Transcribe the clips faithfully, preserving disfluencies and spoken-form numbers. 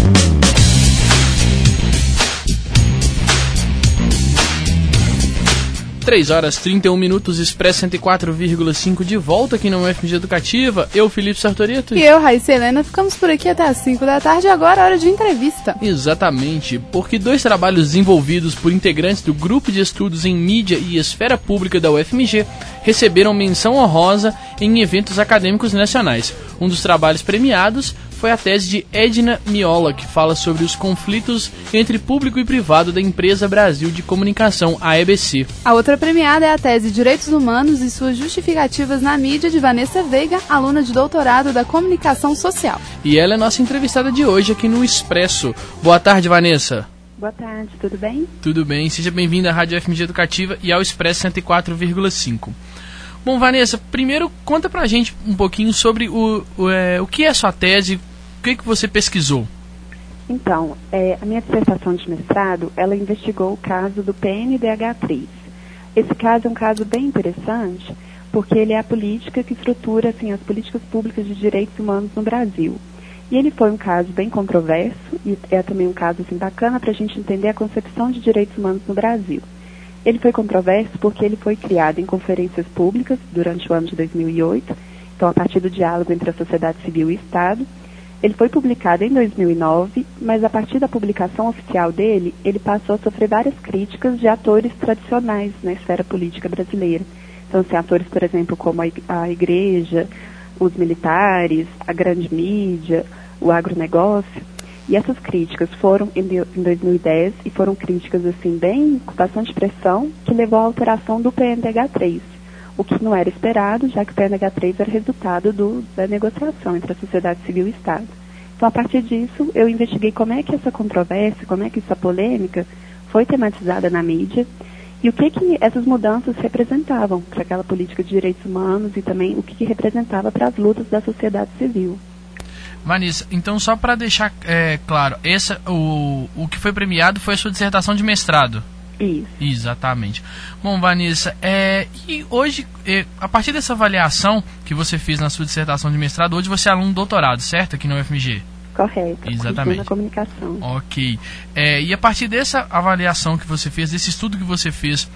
três horas e trinta e um minutos, Expresso cento e quatro vírgula cinco de volta aqui na U F M G Educativa. Eu, Felipe Sartorito. E eu, Raíssa Helena, ficamos por aqui até as cinco da tarde e agora é hora de entrevista. Exatamente, porque dois trabalhos desenvolvidos por integrantes do Grupo de Estudos em Mídia e Esfera Pública da U F M G receberam menção honrosa em eventos acadêmicos nacionais. Um dos trabalhos premiados foi a tese de Edna Miola, que fala sobre os conflitos entre público e privado da Empresa Brasil de Comunicação, a E B C. A outra premiada é a tese Direitos Humanos e suas justificativas na mídia, de Vanessa Veiga, aluna de doutorado da Comunicação Social. E ela é nossa entrevistada de hoje aqui no Expresso. Boa tarde, Vanessa. Boa tarde, tudo bem? Tudo bem, seja bem-vinda à Rádio F M G Educativa e ao Expresso cento e quatro vírgula cinco. Bom, Vanessa, primeiro conta pra gente um pouquinho sobre o, o, é, o que é a sua tese, o que, que você pesquisou. Então, é, a minha dissertação de mestrado, ela investigou o caso do P N D H três. Esse caso é um caso bem interessante, porque ele é a política que estrutura assim, as políticas públicas de direitos humanos no Brasil. E ele foi um caso bem controverso, e é também um caso assim, bacana para a gente entender a concepção de direitos humanos no Brasil. Ele foi controverso porque ele foi criado em conferências públicas durante o ano de dois mil e oito, então a partir do diálogo entre a sociedade civil e o Estado. Ele foi publicado em dois mil e nove, mas a partir da publicação oficial dele, ele passou a sofrer várias críticas de atores tradicionais na esfera política brasileira. Então, assim, atores, por exemplo, como a igreja, os militares, a grande mídia, o agronegócio. E essas críticas foram em dois mil e dez e foram críticas assim bem com bastante pressão, que levou à alteração do P N D H três, o que não era esperado, já que o P N D H três era resultado do, da negociação entre a sociedade civil e o Estado. Então, a partir disso, eu investiguei como é que essa controvérsia, como é que essa polêmica foi tematizada na mídia e o que que essas mudanças representavam para aquela política de direitos humanos e também o que, que representava para as lutas da sociedade civil. Vanessa, então só para deixar é, claro, essa, o, o que foi premiado foi a sua dissertação de mestrado. Isso. Exatamente. Bom, Vanessa, é, e hoje, é, a partir dessa avaliação que você fez na sua dissertação de mestrado, hoje você é aluno do doutorado, certo? Aqui na U F M G? Correto. Exatamente. Na comunicação. Ok. É, e a partir dessa avaliação que você fez, desse estudo que você fez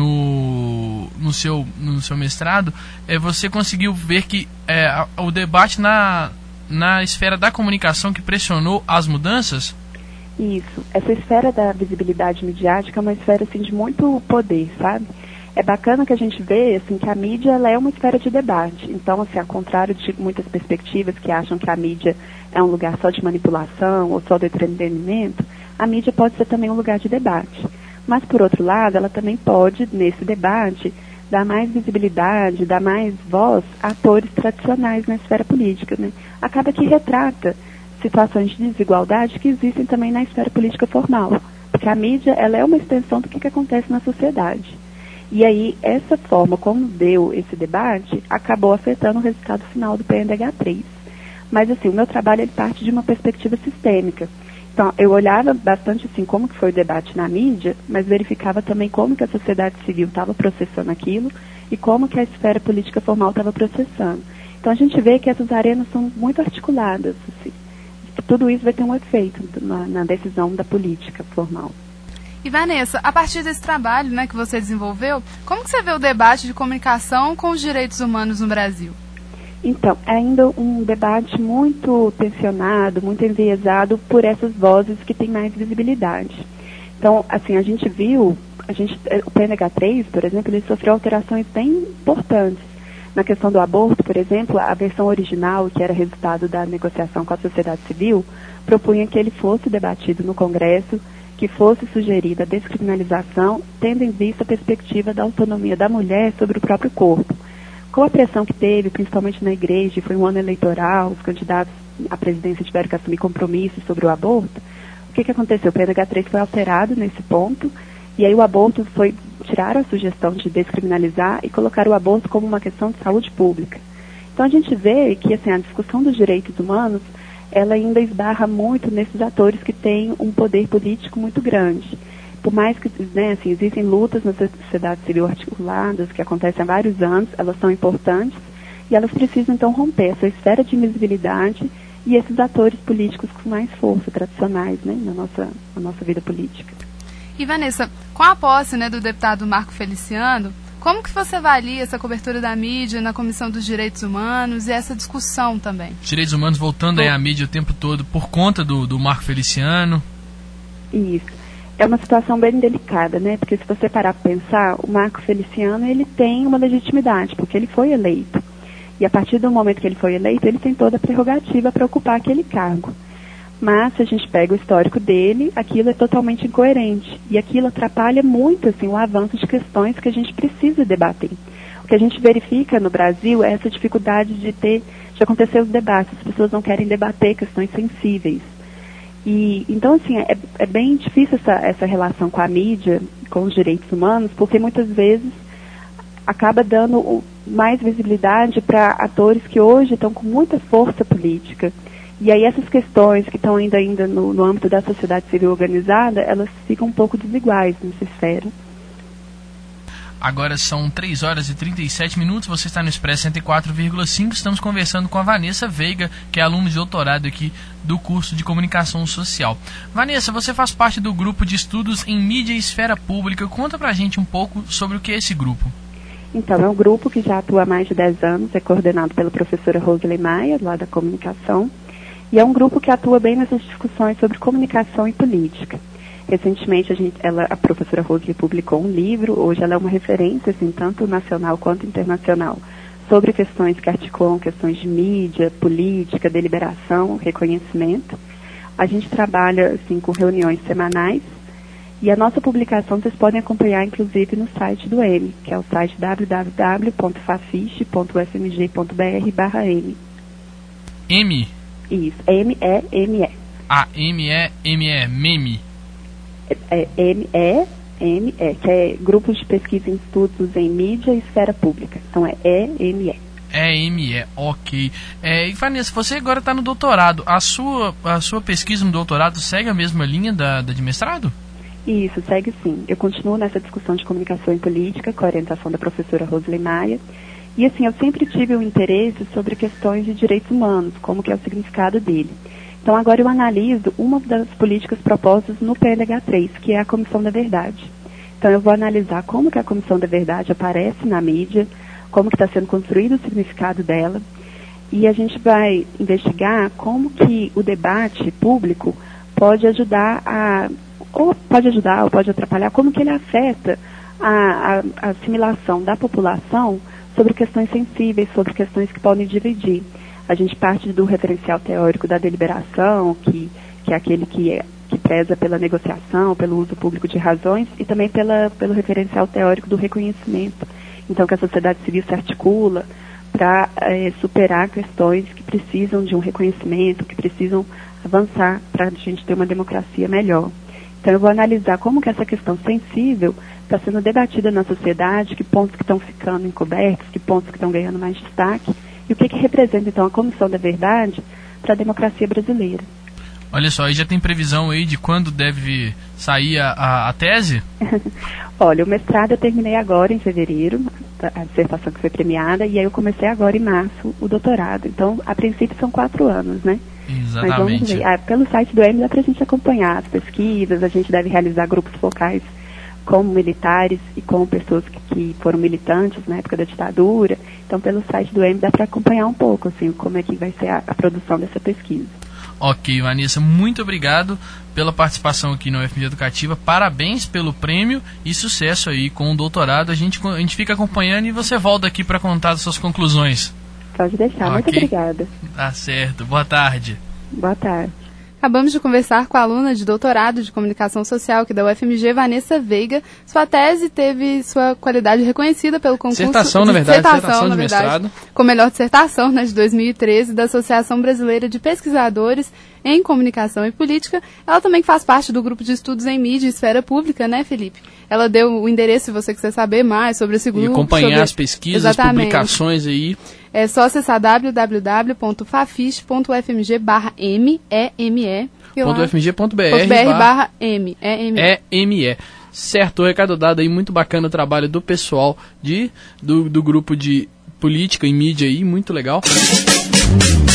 no, no, seu, no seu mestrado, é, você conseguiu ver que é, a, o debate na... na esfera da comunicação que pressionou as mudanças? Isso. Essa esfera da visibilidade midiática é uma esfera assim, de muito poder, sabe? É bacana que a gente vê assim, que a mídia ela é uma esfera de debate. Então, assim, ao contrário de muitas perspectivas que acham que a mídia é um lugar só de manipulação ou só de entretenimento, a mídia pode ser também um lugar de debate. Mas, por outro lado, ela também pode, nesse debate, dar mais visibilidade, dar mais voz a atores tradicionais na esfera política, né? Acaba que retrata situações de desigualdade que existem também na esfera política formal, porque a mídia ela é uma extensão do que, que acontece na sociedade. E aí, essa forma como deu esse debate, acabou afetando o resultado final do P N D H três. Mas, assim, o meu trabalho ele parte de uma perspectiva sistêmica. Então, eu olhava bastante assim como que foi o debate na mídia, mas verificava também como que a sociedade civil estava processando aquilo e como que a esfera política formal estava processando. Então, a gente vê que essas arenas são muito articuladas, assim. Tudo isso vai ter um efeito na, na decisão da política formal. E, Vanessa, a partir desse trabalho, né, que você desenvolveu, como que você vê o debate de comunicação com os direitos humanos no Brasil? Então, é ainda um debate muito tensionado, muito enviesado por essas vozes que têm mais visibilidade. Então, assim, a gente viu, a gente, o P N D H três, por exemplo, ele sofreu alterações bem importantes. Na questão do aborto, por exemplo, a versão original, que era resultado da negociação com a sociedade civil, propunha que ele fosse debatido no Congresso, que fosse sugerida a descriminalização, tendo em vista a perspectiva da autonomia da mulher sobre o próprio corpo. Com a pressão que teve, principalmente na igreja, foi um ano eleitoral, os candidatos à presidência tiveram que assumir compromissos sobre o aborto, o que, que aconteceu? O P N D H três foi alterado nesse ponto, e aí o aborto foi, tiraram a sugestão de descriminalizar e colocar o aborto como uma questão de saúde pública. Então a gente vê que assim, a discussão dos direitos humanos, ela ainda esbarra muito nesses atores que têm um poder político muito grande. Por mais que né, assim, existem lutas na sociedade civil articuladas, que acontecem há vários anos, elas são importantes, e elas precisam então romper essa esfera de invisibilidade e esses atores políticos com mais força, tradicionais, né, na nossa, na nossa vida política. E Vanessa, com a posse, né, do deputado Marco Feliciano, como que você avalia essa cobertura da mídia na Comissão dos Direitos Humanos e essa discussão também? Direitos humanos voltando aí à mídia o tempo todo por conta do, do Marco Feliciano. Isso. É uma situação bem delicada, né? Porque se você parar para pensar, o Marco Feliciano, ele tem uma legitimidade, porque ele foi eleito. E a partir do momento que ele foi eleito, ele tem toda a prerrogativa para ocupar aquele cargo. Mas, se a gente pega o histórico dele, aquilo é totalmente incoerente. E aquilo atrapalha muito, assim, o avanço de questões que a gente precisa debater. O que a gente verifica no Brasil é essa dificuldade de ter, de acontecer os debates. As pessoas não querem debater questões sensíveis. E, então, assim, é, é bem difícil essa, essa relação com a mídia, com os direitos humanos, porque muitas vezes acaba dando mais visibilidade para atores que hoje estão com muita força política. E aí essas questões que estão ainda, ainda no, no âmbito da sociedade civil organizada, elas ficam um pouco desiguais nessa esfera. Agora são três horas e trinta e sete minutos, você está no Expresso cento e quatro vírgula cinco, estamos conversando com a Vanessa Veiga, que é aluna de doutorado aqui do curso de Comunicação Social. Vanessa, você faz parte do grupo de estudos em mídia e esfera pública, conta pra gente um pouco sobre o que é esse grupo. Então, é um grupo que já atua há mais de dez anos, é coordenado pela professora Rosley Maia, lá da Comunicação, e é um grupo que atua bem nessas discussões sobre comunicação e política. Recentemente, a, gente, ela, a professora Rosley publicou um livro, hoje ela é uma referência, assim, tanto nacional quanto internacional, sobre questões que articulam questões de mídia, política, deliberação, reconhecimento. A gente trabalha, assim, com reuniões semanais, e a nossa publicação vocês podem acompanhar, inclusive, no site do M, que é o site w w w ponto fafiche ponto f m g ponto b r barra M. M? Isso, M E M E. Ah, M E M E, meme. É, é M E M E, que é Grupos de Pesquisa em Estudos em Mídia e Esfera Pública. Então é E M E. E M E, ok. É, e Vanessa, você agora está no doutorado. A sua, a sua pesquisa no doutorado segue a mesma linha da, da de mestrado? Isso, segue sim. Eu continuo nessa discussão de comunicação e política com a orientação da professora Rosley Maia. E assim, eu sempre tive um interesse sobre questões de direitos humanos, como que é o significado dele. Então agora eu analiso uma das políticas propostas no P L H três, que é a Comissão da Verdade. Então eu vou analisar como que a Comissão da Verdade aparece na mídia, como que está sendo construído o significado dela, e a gente vai investigar como que o debate público pode ajudar a, ou pode ajudar ou pode atrapalhar, como que ele afeta a, a, a assimilação da população sobre questões sensíveis, sobre questões que podem dividir. A gente parte do referencial teórico da deliberação, que, que é aquele que, é, que preza pela negociação, pelo uso público de razões, e também pela, pelo referencial teórico do reconhecimento. Então, que a sociedade civil se articula para é, superar questões que precisam de um reconhecimento, que precisam avançar para a gente ter uma democracia melhor. Então, eu vou analisar como que essa questão sensível está sendo debatida na sociedade, que pontos que estão ficando encobertos, que pontos que estão ganhando mais destaque, e o que, que representa, então, a Comissão da Verdade para a democracia brasileira. Olha só, aí já tem previsão aí de quando deve sair a, a, a tese? Olha, o mestrado eu terminei agora em fevereiro, a dissertação que foi premiada, e aí eu comecei agora em março o doutorado. Então, a princípio são quatro anos, né? Exatamente. Mas vamos ver. Ah, pelo site do M dá pra gente acompanhar as pesquisas, a gente deve realizar grupos focais com militares e com pessoas que, que foram militantes na época da ditadura. Então, pelo site do M dá para acompanhar um pouco, assim, como é que vai ser a, a produção dessa pesquisa. Ok, Vanessa, muito obrigado pela participação aqui no U F M G Educativa. Parabéns pelo prêmio e sucesso aí com o doutorado. A gente, a gente fica acompanhando e você volta aqui para contar as suas conclusões. Pode deixar, okay. Muito obrigada. Tá certo, boa tarde. Boa tarde. Acabamos de conversar com a aluna de doutorado de Comunicação Social aqui da U F M G, Vanessa Veiga. Sua tese teve sua qualidade reconhecida pelo concurso... Dissertação, na verdade. Dissertação, dissertação na de verdade, mestrado. Com melhor dissertação, né, de dois mil e treze, da Associação Brasileira de Pesquisadores em Comunicação e Política. Ela também faz parte do grupo de estudos em mídia e esfera pública, né, Felipe? Ela deu o endereço, se você quiser saber mais sobre esse grupo. E acompanhar sobre... as pesquisas, Exatamente. publicações aí. É só acessar w w w ponto fafiche ponto f m g barra m e m e ponto f m g ponto b r barra m e m e. Certo, o recado dado aí, muito bacana o trabalho do pessoal de, do, do grupo de política e mídia aí, muito legal.